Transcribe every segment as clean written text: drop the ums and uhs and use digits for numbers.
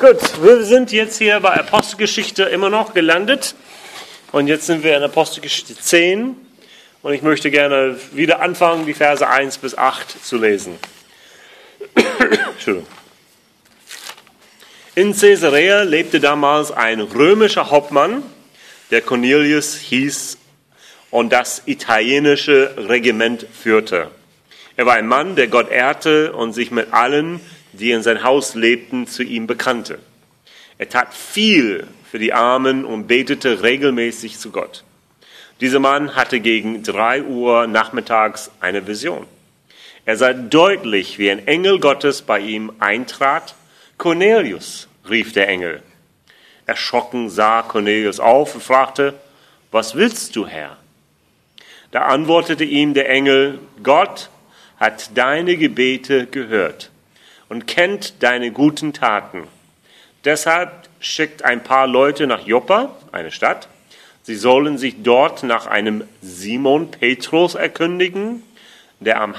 Gut, wir sind jetzt hier bei Apostelgeschichte immer noch gelandet. Und jetzt sind wir in Apostelgeschichte 10. Und ich möchte gerne wieder anfangen, die Verse 1 bis 8 zu lesen. Entschuldigung. In Caesarea lebte damals ein römischer Hauptmann, der Cornelius hieß und das italienische Regiment führte. Er war ein Mann, der Gott ehrte und sich mit allen, die in sein Haus lebten, zu ihm bekannte. Er tat viel für die Armen und betete regelmäßig zu Gott. Dieser Mann hatte gegen 3 Uhr nachmittags eine Vision. Er sah deutlich, wie ein Engel Gottes bei ihm eintrat. Cornelius, rief der Engel. Erschrocken sah Cornelius auf und fragte, was willst du, Herr? Da antwortete ihm der Engel, Gott hat deine Gebete gehört und kennt deine guten Taten. Deshalb schickt ein paar Leute nach Joppa, eine Stadt. Sie sollen sich dort nach einem Simon Petrus erkundigen, der am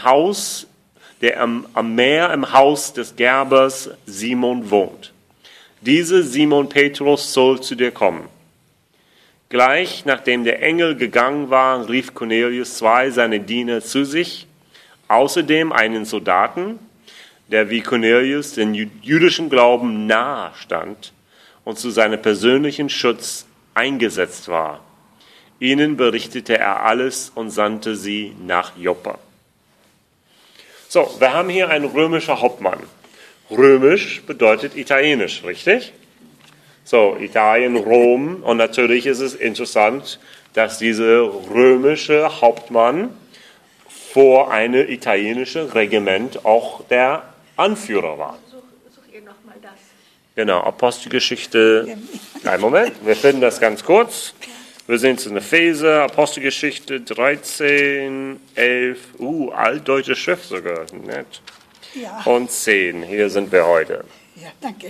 Meer im Haus des Gerbers Simon wohnt. Dieser Simon Petrus soll zu dir kommen. Gleich nachdem der Engel gegangen war, rief Cornelius 2 seiner Diener zu sich, außerdem einen Soldaten, der wie Cornelius den jüdischen Glauben nahe stand und zu seinem persönlichen Schutz eingesetzt war. Ihnen berichtete er alles und sandte sie nach Joppa. So, wir haben hier einen römischen Hauptmann. Römisch bedeutet italienisch, richtig? So, Italien, Rom. Und natürlich ist es interessant, dass dieser römische Hauptmann vor einem italienischen Regiment auch der Anführer war. Such ihr nochmal das. Genau, Apostelgeschichte. Einen Moment, wir finden das ganz kurz. Wir sind in Epheser, Apostelgeschichte 13, 11, altdeutsche Schrift sogar, nett. Ja. Und 10, hier sind wir heute. Ja, danke.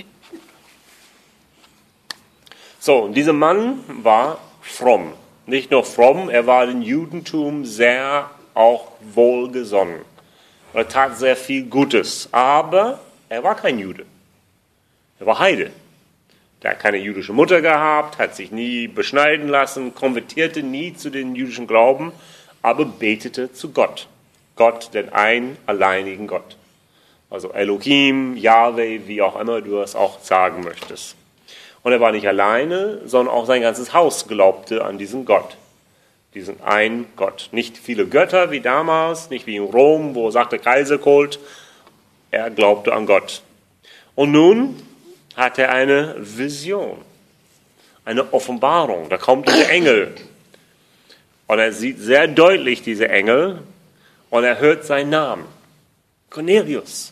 So, und dieser Mann war fromm. Nicht nur fromm, er war dem Judentum sehr auch wohlgesonnen. Er tat sehr viel Gutes, aber er war kein Jude. Er war Heide. Er hat keine jüdische Mutter gehabt, hat sich nie beschneiden lassen, konvertierte nie zu den jüdischen Glauben, aber betete zu Gott. Gott, den einen, alleinigen Gott. Also Elohim, Yahweh, wie auch immer du es auch sagen möchtest. Und er war nicht alleine, sondern auch sein ganzes Haus glaubte an diesen Gott. Diesen einen Gott. Nicht viele Götter wie damals, nicht wie in Rom, wo sagte Kaiserkult. Er glaubte an Gott. Und nun hat er eine Vision, eine Offenbarung. Da kommt dieser Engel. Und er sieht sehr deutlich diese Engel und er hört seinen Namen. Cornelius.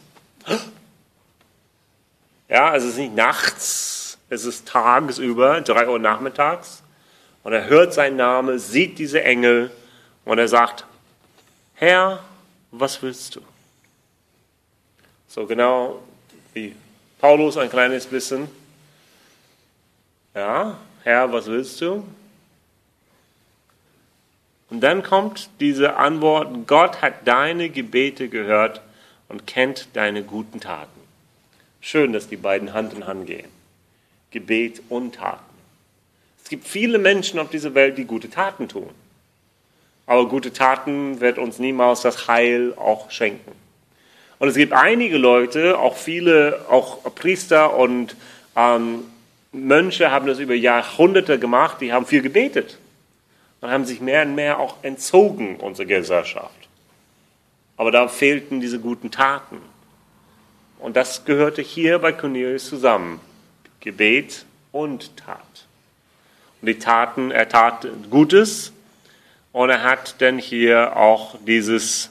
Ja, es ist nicht nachts, es ist tagsüber, 3 Uhr nachmittags. Und er hört seinen Namen, sieht diese Engel und er sagt, Herr, was willst du? So genau wie Paulus ein kleines bisschen. Ja, Herr, was willst du? Und dann kommt diese Antwort, Gott hat deine Gebete gehört und kennt deine guten Taten. Schön, dass die beiden Hand in Hand gehen. Gebet und Taten. Es gibt viele Menschen auf dieser Welt, die gute Taten tun. Aber gute Taten wird uns niemals das Heil auch schenken. Und es gibt einige Leute, auch viele, auch Priester und Mönche haben das über Jahrhunderte gemacht, die haben viel gebetet und haben sich mehr und mehr auch entzogen unserer Gesellschaft. Aber da fehlten diese guten Taten. Und das gehörte hier bei Cornelius zusammen. Gebet und Tat. Und die Taten, er tat Gutes und er hat dann hier auch dieses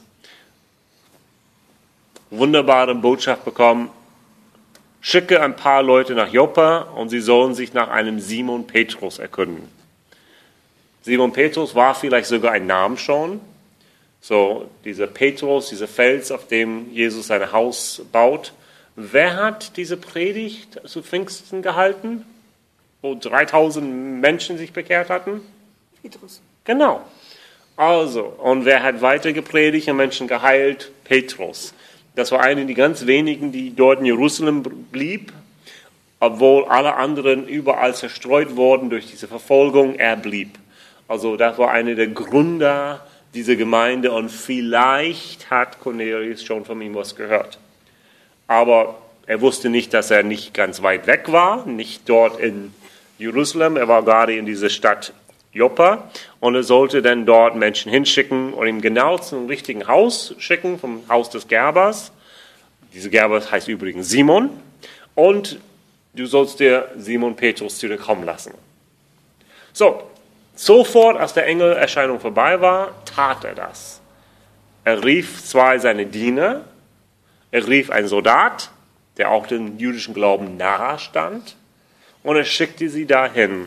wunderbare Botschaft bekommen, schicke ein paar Leute nach Joppa und sie sollen sich nach einem Simon Petrus erkunden. Simon Petrus war vielleicht sogar ein Name schon. So, dieser Petrus, dieser Fels, auf dem Jesus sein Haus baut. Wer hat diese Predigt zu Pfingsten gehalten, wo 3000 Menschen sich bekehrt hatten? Petrus. Genau. Also, und wer hat weiter gepredigt und Menschen geheilt? Petrus. Das war einer der ganz wenigen, die dort in Jerusalem blieb. obwohl alle anderen überall zerstreut wurden durch diese Verfolgung, er blieb. Also das war einer der Gründer dieser Gemeinde und vielleicht hat Cornelius schon von ihm was gehört. Aber er wusste nicht, dass er nicht ganz weit weg war, nicht dort in Jerusalem, er war gerade in dieser Stadt Joppa und er sollte dann dort Menschen hinschicken und ihm genau zum richtigen Haus schicken, vom Haus des Gerbers. Dieser Gerber heißt übrigens Simon und du sollst dir Simon Petrus zu dir kommen lassen. So, sofort, als der Engelerscheinung vorbei war, tat er das. Er rief zwei seiner Diener, er rief einen Soldat, der auch dem jüdischen Glauben nahe stand, und er schickte sie dahin.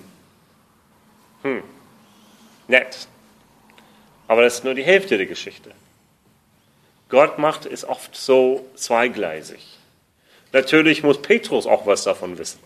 Nett. Aber das ist nur die Hälfte der Geschichte. Gott macht es oft so zweigleisig. Natürlich muss Petrus auch was davon wissen.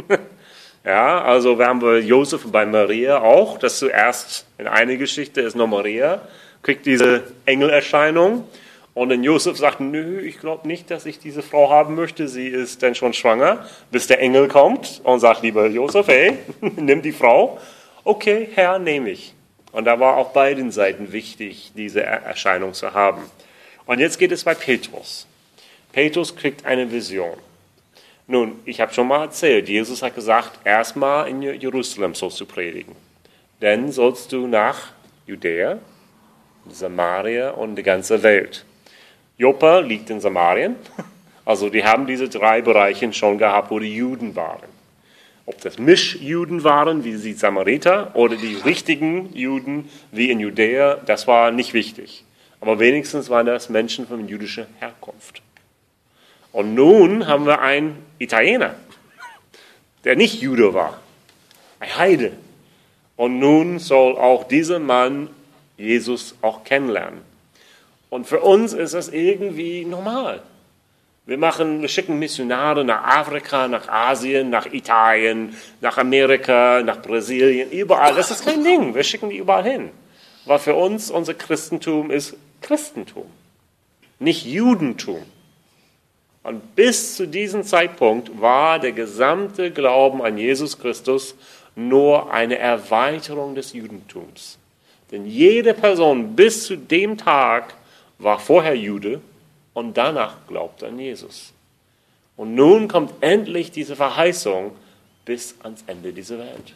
Ja, also wir haben bei Josef und bei Maria auch, dass zuerst in einer Geschichte ist noch Maria, kriegt diese Engelerscheinung und dann Josef sagt, nö, ich glaube nicht, dass ich diese Frau haben möchte, sie ist dann schon schwanger, bis der Engel kommt und sagt, lieber Josef, hey, nimm die Frau. Okay, Herr, nehme ich. Und da war auch beiden Seiten wichtig, diese Erscheinung zu haben. Und jetzt geht es bei Petrus. Petrus kriegt eine Vision. Nun, ich habe schon mal erzählt, Jesus hat gesagt, erstmal in Jerusalem sollst du predigen. Dann sollst du nach Judäa, Samaria und die ganze Welt. Joppa liegt in Samarien. Also die haben diese drei Bereiche schon gehabt, wo die Juden waren. Ob das Mischjuden waren, wie die Samariter, oder die richtigen Juden, wie in Judäa, das war nicht wichtig. Aber wenigstens waren das Menschen von jüdischer Herkunft. Und nun haben wir einen Italiener, der nicht Jude war, ein Heide. Und nun soll auch dieser Mann Jesus auch kennenlernen. Und für uns ist das irgendwie normal. Wir schicken Missionare nach Afrika, nach Asien, nach Italien, nach Amerika, nach Brasilien, überall. Das ist kein Ding. Wir schicken die überall hin. Weil für uns unser Christentum ist Christentum, nicht Judentum. Und bis zu diesem Zeitpunkt war der gesamte Glauben an Jesus Christus nur eine Erweiterung des Judentums. Denn jede Person bis zu dem Tag war vorher Jude und danach glaubte an Jesus. Und nun kommt endlich diese Verheißung bis ans Ende dieser Welt.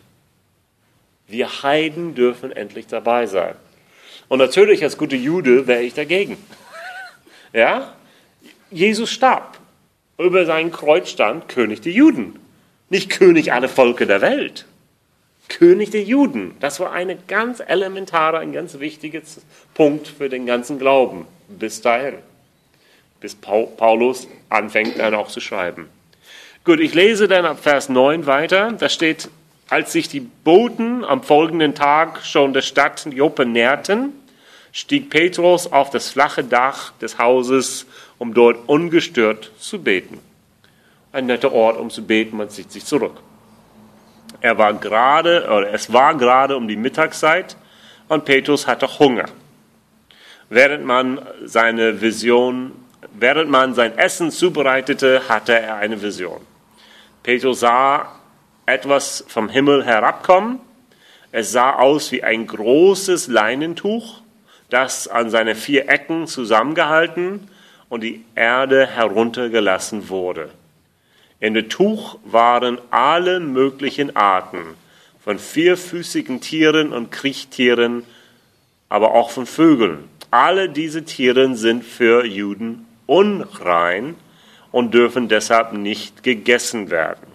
Wir Heiden dürfen endlich dabei sein. Und natürlich als guter Jude wäre ich dagegen. Ja? Jesus starb. Über sein Kreuz stand König der Juden. Nicht König aller Völker der Welt. König der Juden. Das war ein ganz ganz wichtiger Punkt für den ganzen Glauben. Bis dahin. Bis Paulus anfängt dann auch zu schreiben. Gut, ich lese dann ab Vers 9 weiter. Da steht, als sich die Boten am folgenden Tag schon der Stadt Joppe näherten, stieg Petrus auf das flache Dach des Hauses, um dort ungestört zu beten. Ein netter Ort, um zu beten, man zieht sich zurück. Es war gerade um die Mittagszeit und Petrus hatte Hunger. Während man sein Essen zubereitete, hatte er eine Vision. Petrus sah etwas vom Himmel herabkommen. Es sah aus wie ein großes Leinentuch, das an seine 4 Ecken zusammengehalten und die Erde heruntergelassen wurde. In dem Tuch waren alle möglichen Arten von vierfüßigen Tieren und Kriechtieren, aber auch von Vögeln. Alle diese Tiere sind für Juden unrein und dürfen deshalb nicht gegessen werden.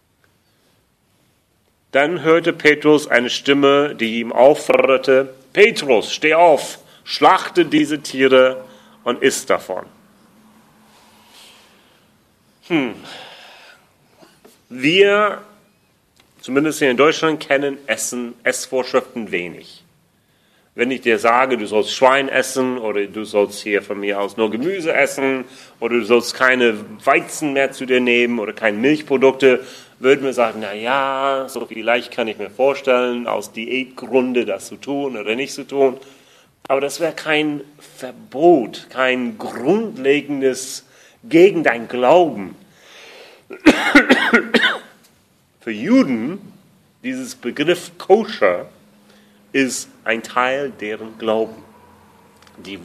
Dann hörte Petrus eine Stimme, die ihm aufforderte, Petrus, steh auf, schlachte diese Tiere und iss davon. Wir, zumindest hier in Deutschland, kennen Essvorschriften wenig. Wenn ich dir sage, du sollst Schwein essen oder du sollst hier von mir aus nur Gemüse essen oder du sollst keine Weizen mehr zu dir nehmen oder keine Milchprodukte, würden wir sagen, na ja, so vielleicht kann ich mir vorstellen, aus Diätgründe das zu tun oder nicht zu tun. Aber das wäre kein Verbot, kein grundlegendes gegen dein Glauben. Für Juden, dieses Begriff koscher ist ein Teil deren Glauben. Die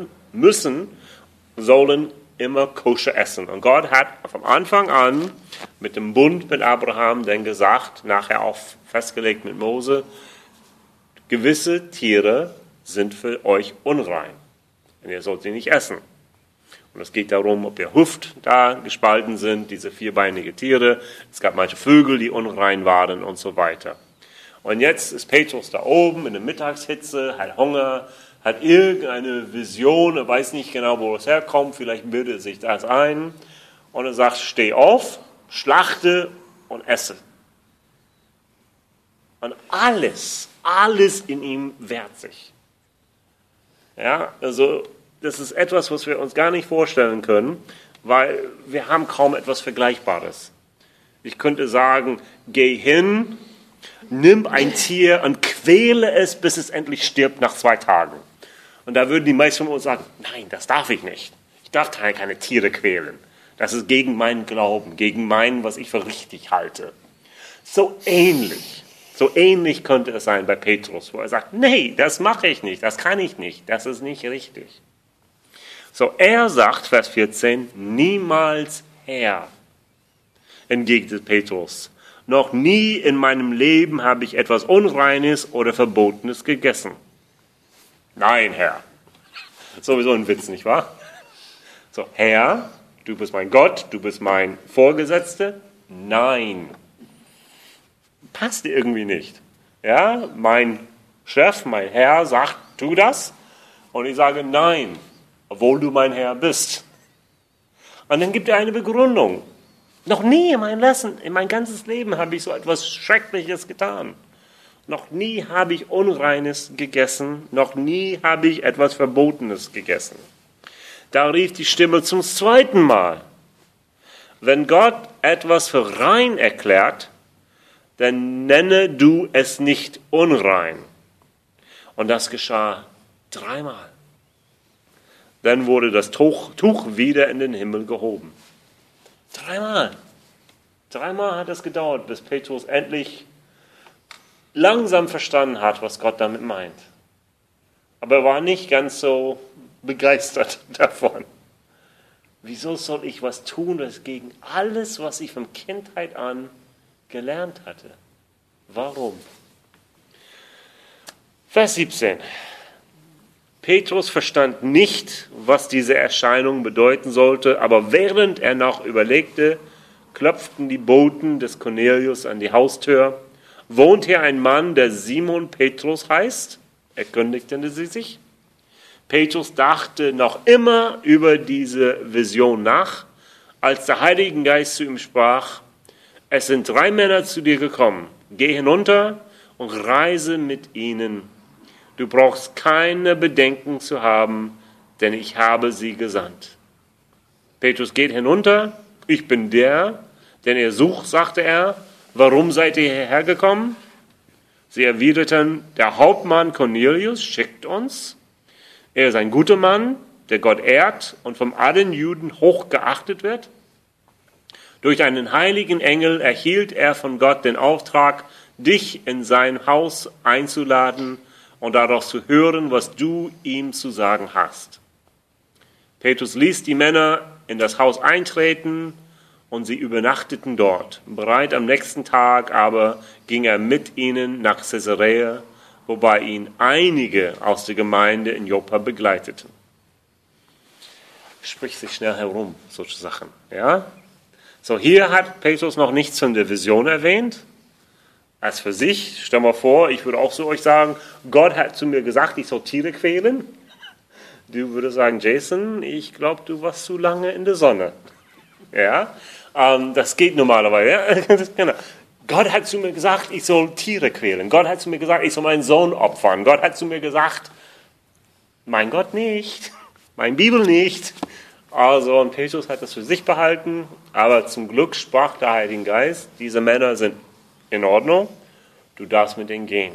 sollen immer koscher essen. Und Gott hat von Anfang an mit dem Bund mit Abraham dann gesagt, nachher auch festgelegt mit Mose, gewisse Tiere sind für euch unrein. Und ihr sollt sie nicht essen. Und es geht darum, ob ihr Hüft da gespalten sind, diese vierbeinige Tiere. Es gab manche Vögel, die unrein waren und so weiter. Und jetzt ist Petrus da oben in der Mittagshitze, hat Hunger, hat irgendeine Vision, er weiß nicht genau, wo es herkommt, vielleicht bildet sich das ein. Und er sagt, steh auf, schlachte und esse. Und alles in ihm wehrt sich. Ja, also das ist etwas, was wir uns gar nicht vorstellen können, weil wir haben kaum etwas Vergleichbares. Ich könnte sagen, geh hin, nimm ein Tier und quäle es, bis es endlich stirbt nach 2 Tagen. Und da würden die meisten von uns sagen, nein, das darf ich nicht. Ich darf keine Tiere quälen. Das ist gegen meinen Glauben, gegen meinen, was ich für richtig halte. So ähnlich könnte es sein bei Petrus, wo er sagt, nee, das mache ich nicht, das kann ich nicht, das ist nicht richtig. So, er sagt, Vers 14, niemals Herr, entgegnet Petrus. Noch nie in meinem Leben habe ich etwas Unreines oder Verbotenes gegessen. Nein, Herr. Sowieso ein Witz, nicht wahr? So, Herr, du bist mein Gott, du bist mein Vorgesetzter. Nein. Passt irgendwie nicht. Ja, mein Chef, mein Herr sagt, tu das. Und ich sage, nein, obwohl du mein Herr bist. Und dann gibt er eine Begründung. Noch nie in mein ganzes Leben habe ich so etwas Schreckliches getan. Noch nie habe ich Unreines gegessen, noch nie habe ich etwas Verbotenes gegessen. Da rief die Stimme zum 2. Mal. Wenn Gott etwas für rein erklärt, dann nenne du es nicht unrein. Und das geschah 3 Mal. Dann wurde das Tuch wieder in den Himmel gehoben. 3 Mal. 3 Mal hat es gedauert, bis Petrus endlich langsam verstanden hat, was Gott damit meint. Aber er war nicht ganz so begeistert davon. Wieso soll ich was tun, das gegen alles, was ich von Kindheit an gelernt hatte? Warum? Vers 17. Petrus verstand nicht, was diese Erscheinung bedeuten sollte, aber während er noch überlegte, klopften die Boten des Cornelius an die Haustür. Wohnt hier ein Mann, der Simon Petrus heißt? Erkundigten sie sich. Petrus dachte noch immer über diese Vision nach, als der Heilige Geist zu ihm sprach, es sind 3 Männer zu dir gekommen, geh hinunter und reise mit ihnen. Du brauchst keine Bedenken zu haben, denn ich habe sie gesandt. Petrus geht hinunter, ich bin der, den ihr sucht, sagte er. Warum seid ihr hierher gekommen? Sie erwiderten, der Hauptmann Cornelius schickt uns. Er ist ein guter Mann, der Gott ehrt und von allen Juden hoch geachtet wird. Durch einen heiligen Engel erhielt er von Gott den Auftrag, dich in sein Haus einzuladen und daraus zu hören, was du ihm zu sagen hast. Petrus ließ die Männer in das Haus eintreten und sie übernachteten dort. Bereit am nächsten Tag aber ging er mit ihnen nach Caesarea, wobei ihn einige aus der Gemeinde in Joppa begleiteten. Spricht sich schnell herum, solche Sachen. Ja? So, hier hat Petrus noch nichts von der Vision erwähnt. Als für sich, stell mal vor, ich würde auch zu euch sagen, Gott hat zu mir gesagt, ich soll Tiere quälen. Du würdest sagen, Jason, ich glaube, du warst zu lange in der Sonne. Ja, das geht normalerweise. Ja? Genau. Gott hat zu mir gesagt, ich soll Tiere quälen. Gott hat zu mir gesagt, ich soll meinen Sohn opfern. Gott hat zu mir gesagt, mein Gott nicht, mein Bibel nicht. Also, und Petrus hat das für sich behalten, aber zum Glück sprach der Heilige Geist, diese Männer sind in Ordnung, du darfst mit denen gehen.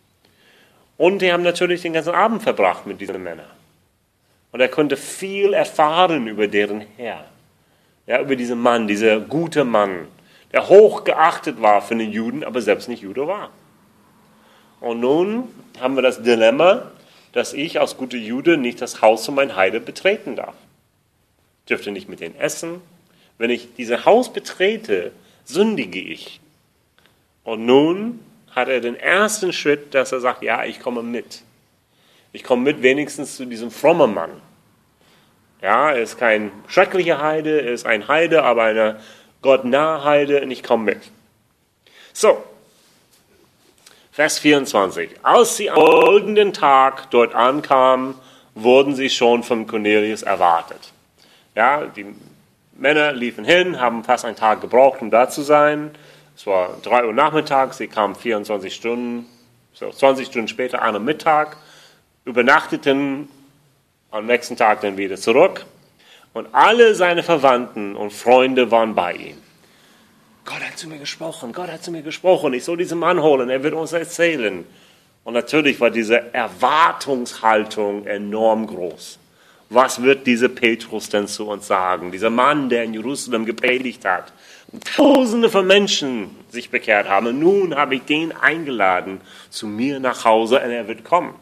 Und die haben natürlich den ganzen Abend verbracht mit diesen Männern. Und er konnte viel erfahren über deren Herr. Ja, über diesen Mann, dieser gute Mann, der hoch geachtet war für den Juden, aber selbst nicht Jude war. Und nun haben wir das Dilemma, dass ich als guter Jude nicht das Haus von meinem Heide betreten darf. Ich dürfte nicht mit denen essen. Wenn ich dieses Haus betrete, sündige ich. Und nun hat er den ersten Schritt, dass er sagt, ja, ich komme mit. Ich komme mit wenigstens zu diesem frommen Mann. Ja, er ist kein schrecklicher Heide, er ist ein Heide, aber eine gottnahe Heide und ich komme mit. So, Vers 24. Als sie am folgenden Tag dort ankamen, wurden sie schon von Cornelius erwartet. Ja, die Männer liefen hin, haben fast einen Tag gebraucht, um da zu sein. Es war 3 Uhr nachmittags, sie kamen 24 Stunden, so 20 Stunden später an am Mittag, übernachteten am nächsten Tag dann wieder zurück und alle seine Verwandten und Freunde waren bei ihm. Gott hat zu mir gesprochen, ich soll diesen Mann holen, er wird uns erzählen. Und natürlich war diese Erwartungshaltung enorm groß. Was wird dieser Petrus denn zu uns sagen? Dieser Mann, der in Jerusalem gepredigt hat und Tausende von Menschen sich bekehrt haben. Und nun habe ich den eingeladen zu mir nach Hause und er wird kommen.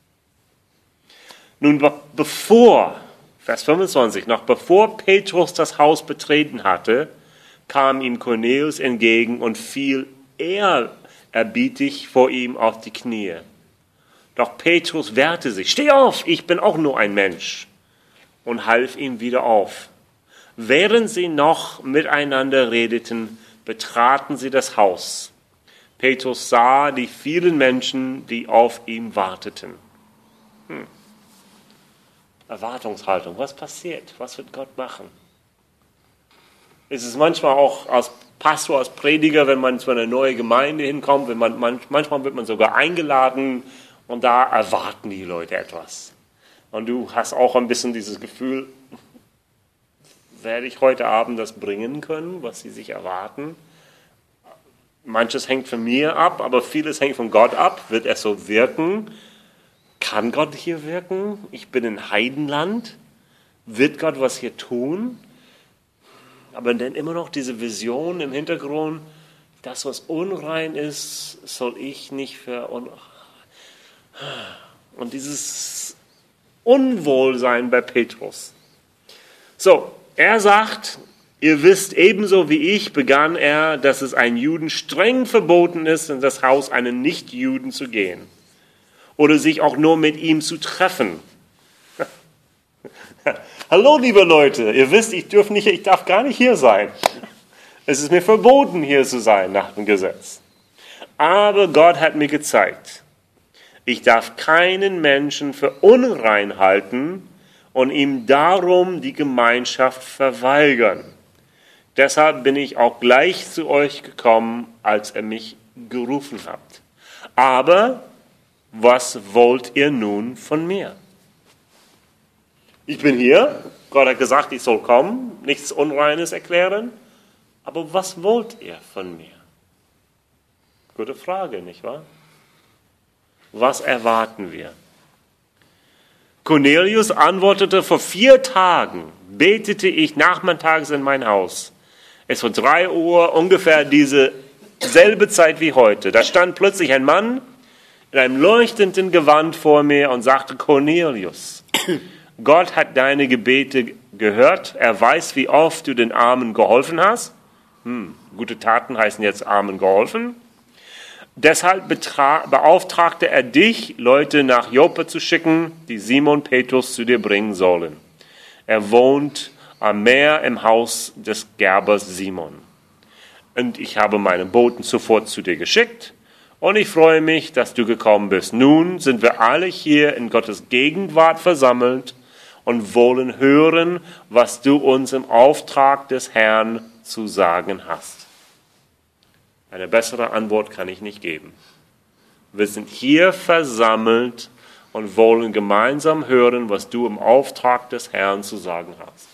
Nun, bevor, Vers 25, noch bevor Petrus das Haus betreten hatte, kam ihm Cornelius entgegen und fiel ehrerbietig vor ihm auf die Knie. Doch Petrus wehrte sich. Steh auf, ich bin auch nur ein Mensch. Und half ihm wieder auf. Während sie noch miteinander redeten, betraten sie das Haus. Petrus sah die vielen Menschen, die auf ihm warteten. Erwartungshaltung, was passiert? Was wird Gott machen? Es ist manchmal auch als Pastor, als Prediger, wenn man zu einer neuen Gemeinde hinkommt, manchmal wird man sogar eingeladen und da erwarten die Leute etwas. Und du hast auch ein bisschen dieses Gefühl, werde ich heute Abend das bringen können, was sie sich erwarten? Manches hängt von mir ab, aber vieles hängt von Gott ab. Wird er so wirken? Kann Gott hier wirken? Ich bin in Heidenland. Wird Gott was hier tun? Aber dann immer noch diese Vision im Hintergrund, das, was unrein ist, soll ich nicht verunreinigen. Und dieses Unwohlsein bei Petrus. So, er sagt, ihr wisst ebenso wie ich, begann er, dass es einen Juden streng verboten ist, in das Haus einen Nichtjuden zu gehen. Oder sich auch nur mit ihm zu treffen. Hallo, liebe Leute, ihr wisst, ich darf gar nicht hier sein. Es ist mir verboten, hier zu sein nach dem Gesetz. Aber Gott hat mir gezeigt, ich darf keinen Menschen für unrein halten und ihm darum die Gemeinschaft verweigern. Deshalb bin ich auch gleich zu euch gekommen, als ihr mich gerufen habt. Aber was wollt ihr nun von mir? Ich bin hier, Gott hat gesagt, ich soll kommen, nichts Unreines erklären, aber was wollt ihr von mir? Gute Frage, nicht wahr? Was erwarten wir? Cornelius antwortete, vor 4 Tagen betete ich nachmittags in mein Haus. Es war 3 Uhr, ungefähr dieselbe Zeit wie heute. Da stand plötzlich ein Mann in einem leuchtenden Gewand vor mir und sagte, Cornelius, Gott hat deine Gebete gehört. Er weiß, wie oft du den Armen geholfen hast. Gute Taten heißen jetzt Armen geholfen. Deshalb beauftragte er dich, Leute nach Joppe zu schicken, die Simon Petrus zu dir bringen sollen. Er wohnt am Meer im Haus des Gerbers Simon. Und ich habe meinen Boten sofort zu dir geschickt und ich freue mich, dass du gekommen bist. Nun sind wir alle hier in Gottes Gegenwart versammelt und wollen hören, was du uns im Auftrag des Herrn zu sagen hast. Eine bessere Antwort kann ich nicht geben. Wir sind hier versammelt und wollen gemeinsam hören, was du im Auftrag des Herrn zu sagen hast.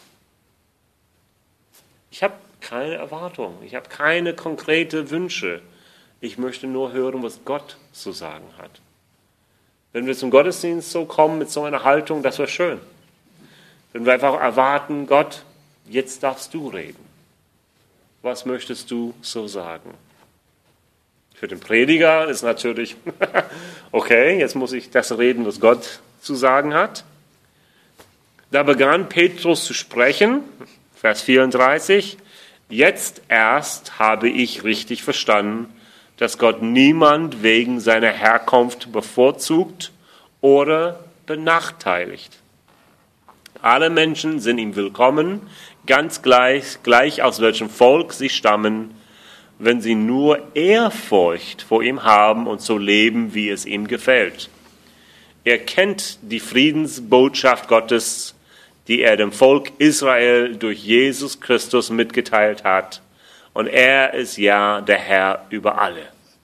Ich habe keine Erwartung, ich habe keine konkreten Wünsche. Ich möchte nur hören, was Gott zu sagen hat. Wenn wir zum Gottesdienst so kommen mit so einer Haltung, das wäre schön. Wenn wir einfach erwarten, Gott, jetzt darfst du reden. Was möchtest du so sagen? Für den Prediger ist natürlich, okay, jetzt muss ich das reden, was Gott zu sagen hat. Da begann Petrus zu sprechen, Vers 34, jetzt erst habe ich richtig verstanden, dass Gott niemand wegen seiner Herkunft bevorzugt oder benachteiligt. Alle Menschen sind ihm willkommen, ganz gleich aus welchem Volk sie stammen, wenn sie nur Ehrfurcht vor ihm haben und so leben, wie es ihm gefällt. Er kennt die Friedensbotschaft Gottes, die er dem Volk Israel durch Jesus Christus mitgeteilt hat. Und er ist ja der Herr über alle.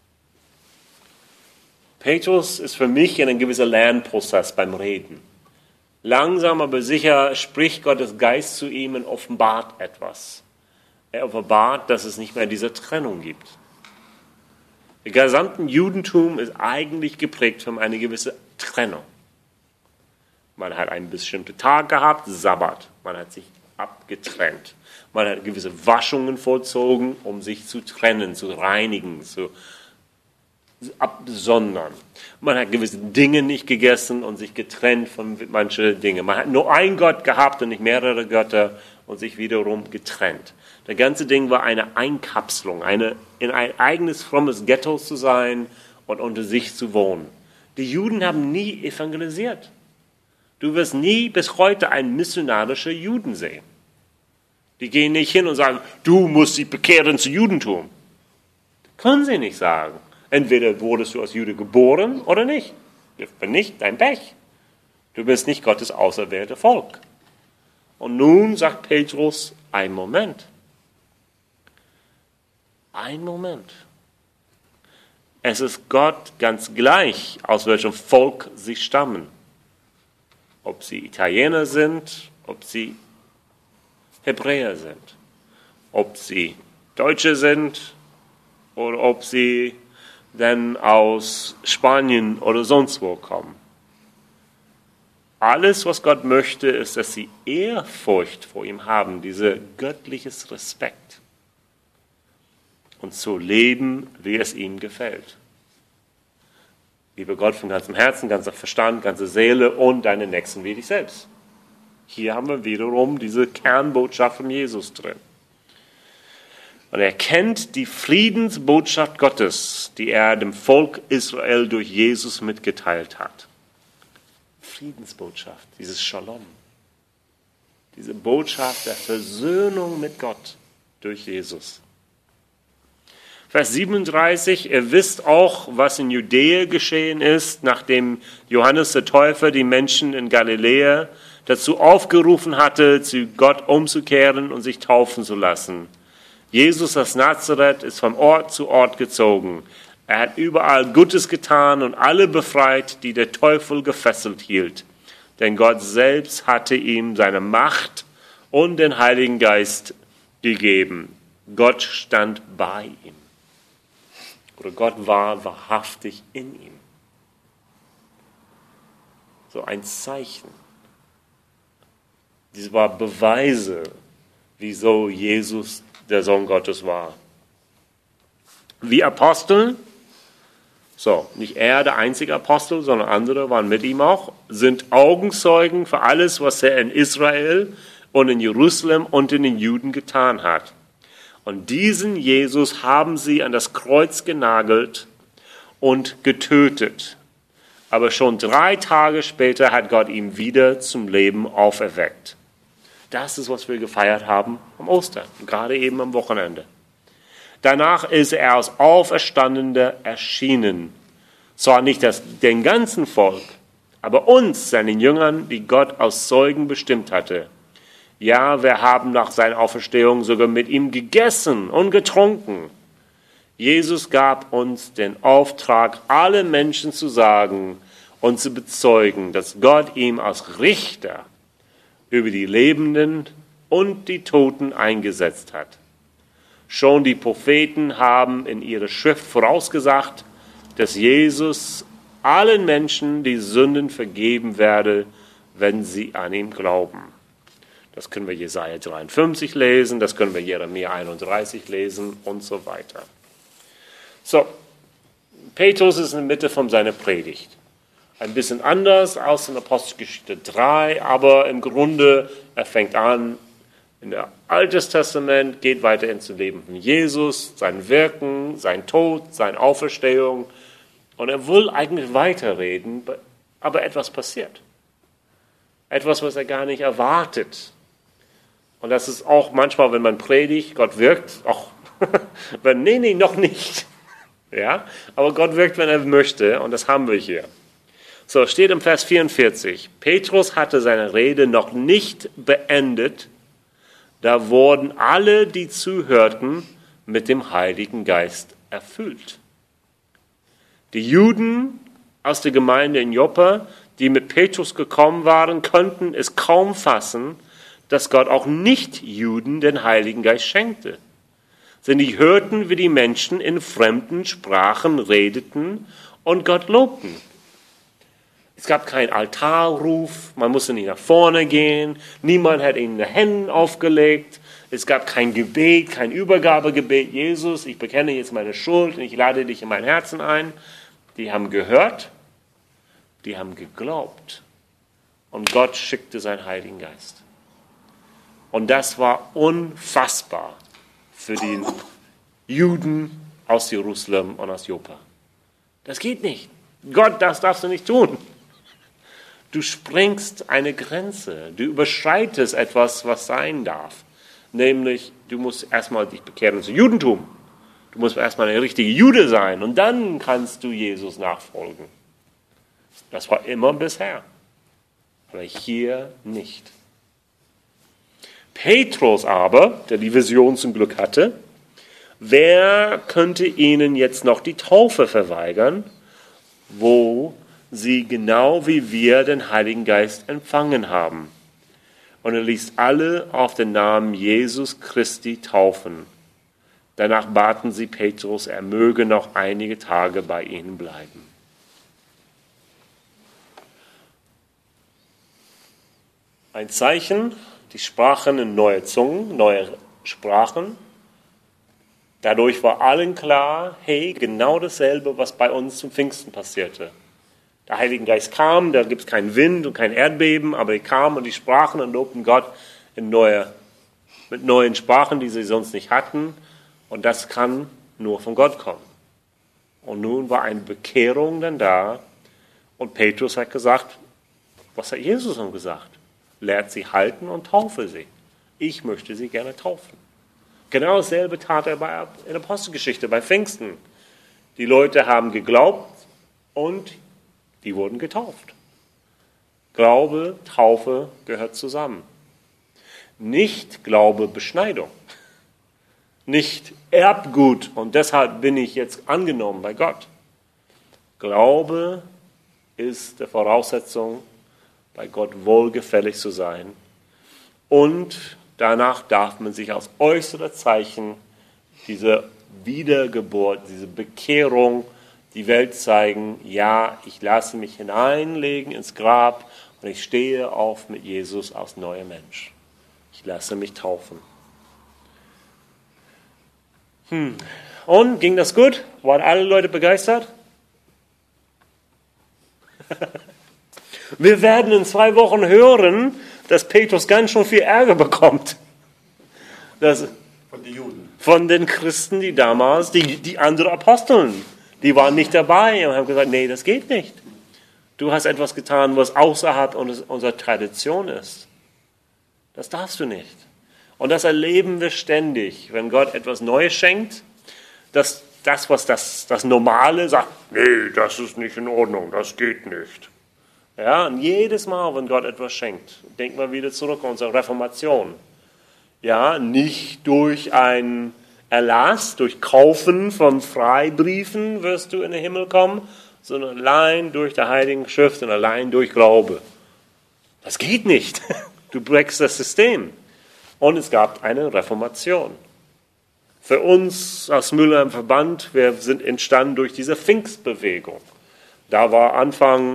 Petrus ist für mich in einem gewissen Lernprozess beim Reden. Langsam aber sicher spricht Gottes Geist zu ihm und offenbart etwas. Er offenbart, dass es nicht mehr diese Trennung gibt. Das gesamte Judentum ist eigentlich geprägt von einer gewissen Trennung. Man hat einen bestimmten Tag gehabt, Sabbat. Man hat sich abgetrennt. Man hat gewisse Waschungen vollzogen, um sich zu trennen, zu reinigen, zu absondern. Man hat gewisse Dinge nicht gegessen und sich getrennt von manchen Dingen. Man hat nur einen Gott gehabt und nicht mehrere Götter und sich wiederum getrennt. Das ganze Ding war eine Einkapselung, in ein eigenes frommes Ghetto zu sein und unter sich zu wohnen. Die Juden haben nie evangelisiert. Du wirst nie bis heute einen missionarischen Juden sehen. Die gehen nicht hin und sagen, du musst dich bekehren zu Judentum. Das können sie nicht sagen. Entweder wurdest du als Jude geboren oder nicht. Wenn nicht, dein Pech. Du bist nicht Gottes auserwählte Volk. Und nun sagt Petrus, ein Moment. Ein Moment. Es ist Gott ganz gleich, aus welchem Volk sie stammen. Ob sie Italiener sind, ob sie Hebräer sind, ob sie Deutsche sind oder ob sie denn aus Spanien oder sonst wo kommen. Alles, was Gott möchte, ist, dass sie Ehrfurcht vor ihm haben, dieser göttliches Respekt. Und so leben, wie es ihm gefällt. Liebe Gott von ganzem Herzen, ganzer Verstand, ganze Seele und deine Nächsten wie dich selbst. Hier haben wir wiederum diese Kernbotschaft von Jesus drin. Und er kennt die Friedensbotschaft Gottes, die er dem Volk Israel durch Jesus mitgeteilt hat. Friedensbotschaft, dieses Shalom. Diese Botschaft der Versöhnung mit Gott durch Jesus. Vers 37, ihr wisst auch, was in Judäa geschehen ist, nachdem Johannes der Täufer die Menschen in Galiläa dazu aufgerufen hatte, zu Gott umzukehren und sich taufen zu lassen. Jesus aus Nazareth ist von Ort zu Ort gezogen. Er hat überall Gutes getan und alle befreit, die der Teufel gefesselt hielt. Denn Gott selbst hatte ihm seine Macht und den Heiligen Geist gegeben. Gott stand bei ihm. Oder Gott war wahrhaftig in ihm. So ein Zeichen. Dies war Beweise, wieso Jesus der Sohn Gottes war. Wie Apostel, so, nicht er der einzige Apostel, sondern andere waren mit ihm auch, sind Augenzeugen für alles, was er in Israel und in Jerusalem und in den Juden getan hat. Und diesen Jesus haben sie an das Kreuz genagelt und getötet. Aber schon 3 Tage später hat Gott ihn wieder zum Leben auferweckt. Das ist, was wir gefeiert haben am Ostern, gerade eben am Wochenende. Danach ist er als Auferstandener erschienen. Zwar nicht dem ganzen Volk, aber uns, seinen Jüngern, die Gott als Zeugen bestimmt hatte. Ja, wir haben nach seiner Auferstehung sogar mit ihm gegessen und getrunken. Jesus gab uns den Auftrag, alle Menschen zu sagen und zu bezeugen, dass Gott ihn als Richter über die Lebenden und die Toten eingesetzt hat. Schon die Propheten haben in ihrer Schrift vorausgesagt, dass Jesus allen Menschen die Sünden vergeben werde, wenn sie an ihn glauben. Das können wir Jesaja 53 lesen, das können wir Jeremia 31 lesen und so weiter. So, Petrus ist in der Mitte von seiner Predigt. Ein bisschen anders aus in Apostelgeschichte 3, aber im Grunde, er fängt an in der Altes Testament, geht weiter ins Leben von Jesus, sein Wirken, sein Tod, seine Auferstehung. Und er will eigentlich weiterreden, aber etwas passiert. Etwas, was er gar nicht erwartet. Und das ist auch manchmal, wenn man predigt, Gott wirkt, auch wenn, nee, noch nicht. Ja, aber Gott wirkt, wenn er möchte, und das haben wir hier. So, steht im Vers 44, Petrus hatte seine Rede noch nicht beendet, da wurden alle, die zuhörten, mit dem Heiligen Geist erfüllt. Die Juden aus der Gemeinde in Joppa, die mit Petrus gekommen waren, konnten es kaum fassen, dass Gott auch Nicht-Juden den Heiligen Geist schenkte. Denn die hörten, wie die Menschen in fremden Sprachen redeten und Gott lobten. Es gab keinen Altarruf, man musste nicht nach vorne gehen, niemand hat ihnen die Hände aufgelegt, es gab kein Gebet, kein Übergabegebet. Jesus, ich bekenne jetzt meine Schuld und ich lade dich in mein Herzen ein. Die haben gehört, die haben geglaubt und Gott schickte seinen Heiligen Geist. Und das war unfassbar für die Juden aus Jerusalem und aus Joppa. Das geht nicht. Gott, das darfst du nicht tun. Du sprengst eine Grenze. Du überschreitest etwas, was sein darf. Nämlich, du musst erstmal dich bekehren zum Judentum. Du musst erstmal ein richtiger Jude sein und dann kannst du Jesus nachfolgen. Das war immer bisher. Aber hier nicht. Petrus aber, der die Vision zum Glück hatte, wer könnte ihnen jetzt noch die Taufe verweigern, wo sie genau wie wir den Heiligen Geist empfangen haben? Und er ließ alle auf den Namen Jesus Christi taufen. Danach baten sie Petrus, er möge noch einige Tage bei ihnen bleiben. Ein Zeichen, die sprachen in neue Zungen, neue Sprachen. Dadurch war allen klar, hey, genau dasselbe, was bei uns zum Pfingsten passierte. Der Heilige Geist kam, da gibt es keinen Wind und kein Erdbeben, aber die kamen und die sprachen und lobten Gott mit neuen Sprachen, die sie sonst nicht hatten. Und das kann nur von Gott kommen. Und nun war eine Bekehrung dann da. Und Petrus hat gesagt, was hat Jesus dann gesagt? Lehrt sie halten und taufe sie. Ich möchte sie gerne taufen. Genau dasselbe tat er in der Apostelgeschichte, bei Pfingsten. Die Leute haben geglaubt und die wurden getauft. Glaube, Taufe gehört zusammen. Nicht Glaube, Beschneidung. Nicht Erbgut und deshalb bin ich jetzt angenommen bei Gott. Glaube ist die Voraussetzung, bei Gott wohlgefällig zu sein. Und danach darf man sich als äußere Zeichen diese Wiedergeburt, diese Bekehrung, die Welt zeigen, ja, ich lasse mich hineinlegen ins Grab und ich stehe auf mit Jesus als neuer Mensch. Ich lasse mich taufen. Und, ging das gut? Waren alle Leute begeistert? Wir werden in 2 Wochen hören, dass Petrus ganz schön viel Ärger bekommt. Von den Juden. Von den Christen, die damals, die anderen Aposteln, die waren nicht dabei und haben gesagt, nee, das geht nicht. Du hast etwas getan, was außerhalb unserer Tradition ist. Das darfst du nicht. Und das erleben wir ständig, wenn Gott etwas Neues schenkt, dass das Normale sagt, nee, das ist nicht in Ordnung, das geht nicht. Ja, und jedes Mal, wenn Gott etwas schenkt, denken wir wieder zurück an unsere Reformation. Ja, nicht durch ein Erlass, durch Kaufen von Freibriefen wirst du in den Himmel kommen, sondern allein durch die Heilige Schrift und allein durch Glaube. Das geht nicht. Du brichst das System. Und es gab eine Reformation. Für uns als Müller im Verband, wir sind entstanden durch diese Pfingstbewegung. Da war Anfang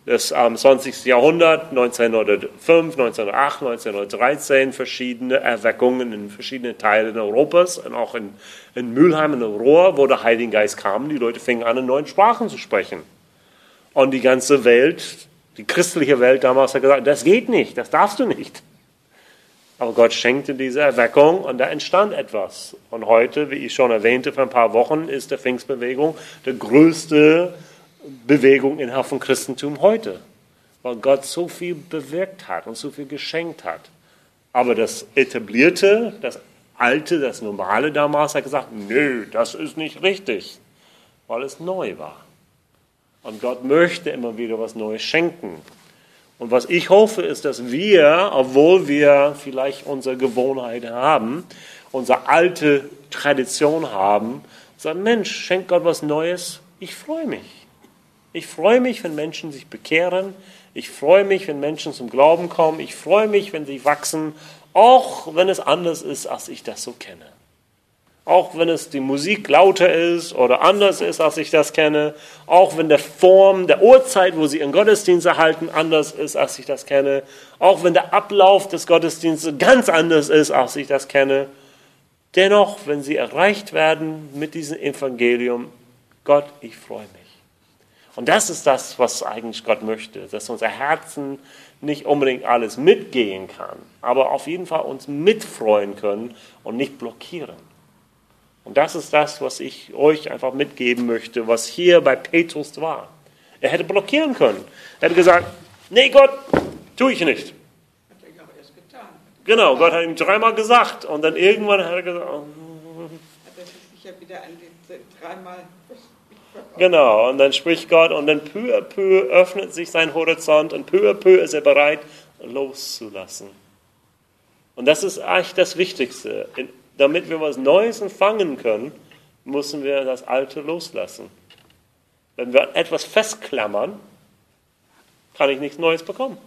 Das am 20. Jahrhundert, 1905, 1908, 1913, verschiedene Erweckungen in verschiedenen Teilen Europas und auch in Mülheim in Ruhr, wo der Heilige Geist kam, die Leute fingen an, in neuen Sprachen zu sprechen. Und die ganze Welt, die christliche Welt damals hat gesagt, das geht nicht, das darfst du nicht. Aber Gott schenkte diese Erweckung und da entstand etwas. Und heute, wie ich schon erwähnte, vor ein paar Wochen ist die Pfingstbewegung die größte Bewegung innerhalb von Christentum heute. Weil Gott so viel bewirkt hat und so viel geschenkt hat. Aber das Etablierte, das Alte, das Normale damals hat gesagt, nö, das ist nicht richtig. Weil es neu war. Und Gott möchte immer wieder was Neues schenken. Und was ich hoffe, ist, dass wir, obwohl wir vielleicht unsere Gewohnheiten haben, unsere alte Tradition haben, sagen, Mensch, schenkt Gott was Neues, ich freue mich. Ich freue mich, wenn Menschen sich bekehren. Ich freue mich, wenn Menschen zum Glauben kommen. Ich freue mich, wenn sie wachsen, auch wenn es anders ist, als ich das so kenne. Auch wenn es die Musik lauter ist oder anders ist, als ich das kenne. Auch wenn der Form, der Uhrzeit, wo sie ihren Gottesdienst erhalten, anders ist, als ich das kenne. Auch wenn der Ablauf des Gottesdienstes ganz anders ist, als ich das kenne. Dennoch, wenn sie erreicht werden mit diesem Evangelium, Gott, ich freue mich. Und das ist das, was eigentlich Gott möchte, dass unser Herzen nicht unbedingt alles mitgehen kann, aber auf jeden Fall uns mitfreuen können und nicht blockieren. Und das ist das, was ich euch einfach mitgeben möchte, was hier bei Petrus war. Er hätte blockieren können. Er hätte gesagt, nee Gott, tue ich nicht. Hat er auch erst getan. Genau, Gott hat ihm dreimal gesagt und dann irgendwann hat er gesagt, Hat er sich ja wieder an die dreimal... Genau, und dann spricht Gott und dann peu à peu öffnet sich sein Horizont und peu à peu ist er bereit, loszulassen. Und das ist eigentlich das Wichtigste. Damit wir was Neues empfangen können, müssen wir das Alte loslassen. Wenn wir an etwas festklammern, kann ich nichts Neues bekommen.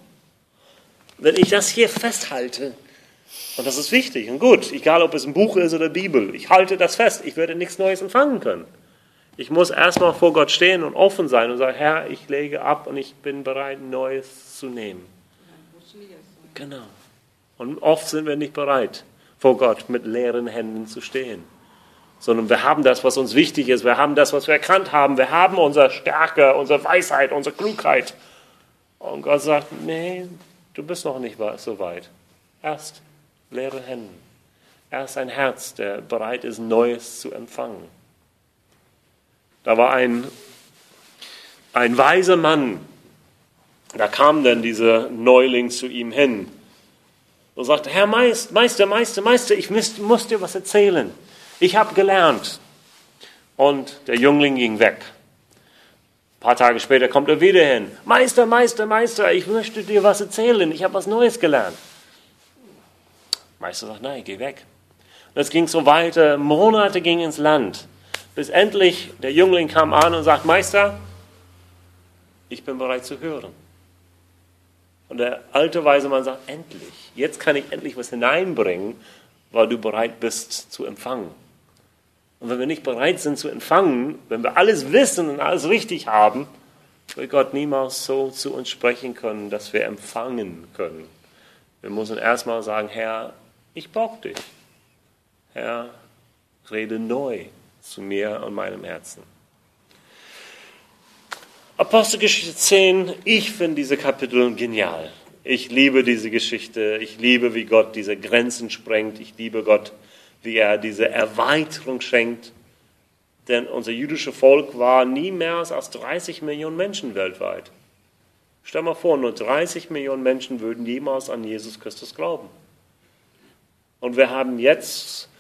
Wenn ich das hier festhalte, und das ist wichtig und gut, egal ob es ein Buch ist oder Bibel, ich halte das fest, ich werde nichts Neues empfangen können. Ich muss erstmal vor Gott stehen und offen sein und sagen, Herr, ich lege ab und ich bin bereit, Neues zu nehmen. Genau. Und oft sind wir nicht bereit, vor Gott mit leeren Händen zu stehen. Sondern wir haben das, was uns wichtig ist. Wir haben das, was wir erkannt haben. Wir haben unsere Stärke, unsere Weisheit, unsere Klugheit. Und Gott sagt, nee, du bist noch nicht so weit. Erst leere Hände. Erst ein Herz, der bereit ist, Neues zu empfangen. Da war ein weiser Mann. Da kam dann dieser Neuling zu ihm hin und sagte, Herr Meister, ich muss dir was erzählen. Ich habe gelernt. Und der Jüngling ging weg. Ein paar Tage später kommt er wieder hin. Meister, ich möchte dir was erzählen. Ich habe was Neues gelernt. Der Meister sagt, nein, geh weg. Und es ging so weiter. Monate gingen ins Land. Bis endlich der Jüngling kam an und sagt, Meister, ich bin bereit zu hören. Und der alte weise Mann sagt, endlich, jetzt kann ich endlich was hineinbringen, weil du bereit bist zu empfangen. Und wenn wir nicht bereit sind zu empfangen, wenn wir alles wissen und alles richtig haben, wird Gott niemals so zu uns sprechen können, dass wir empfangen können. Wir müssen erstmal sagen, Herr, ich brauche dich. Herr, rede neu zu mir und meinem Herzen. Apostelgeschichte 10, ich finde diese Kapitel genial. Ich liebe diese Geschichte. Ich liebe, wie Gott diese Grenzen sprengt. Ich liebe Gott, wie er diese Erweiterung schenkt. Denn unser jüdisches Volk war nie mehr als 30 Millionen Menschen weltweit. Stell mal vor, nur 30 Millionen Menschen würden jemals an Jesus Christus glauben. Und wir haben jetzt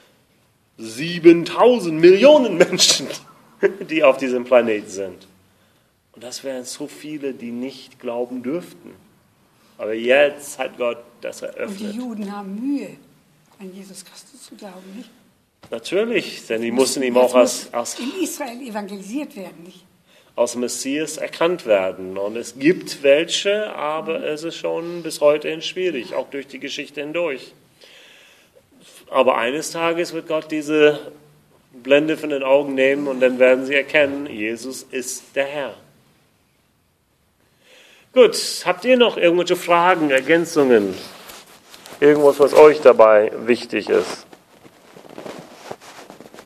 7000 Millionen Menschen, die auf diesem Planeten sind. Und das wären so viele, die nicht glauben dürften. Aber jetzt hat Gott das eröffnet. Und die Juden haben Mühe, an Jesus Christus zu glauben, nicht? Natürlich, denn die mussten ihm auch als in Israel evangelisiert werden, nicht? Als Messias erkannt werden. Und es gibt welche, aber es ist schon bis heute schwierig, auch durch die Geschichte hindurch. Aber eines Tages wird Gott diese Blende von den Augen nehmen und dann werden sie erkennen, Jesus ist der Herr. Gut, habt ihr noch irgendwelche Fragen, Ergänzungen? Irgendwas, was euch dabei wichtig ist?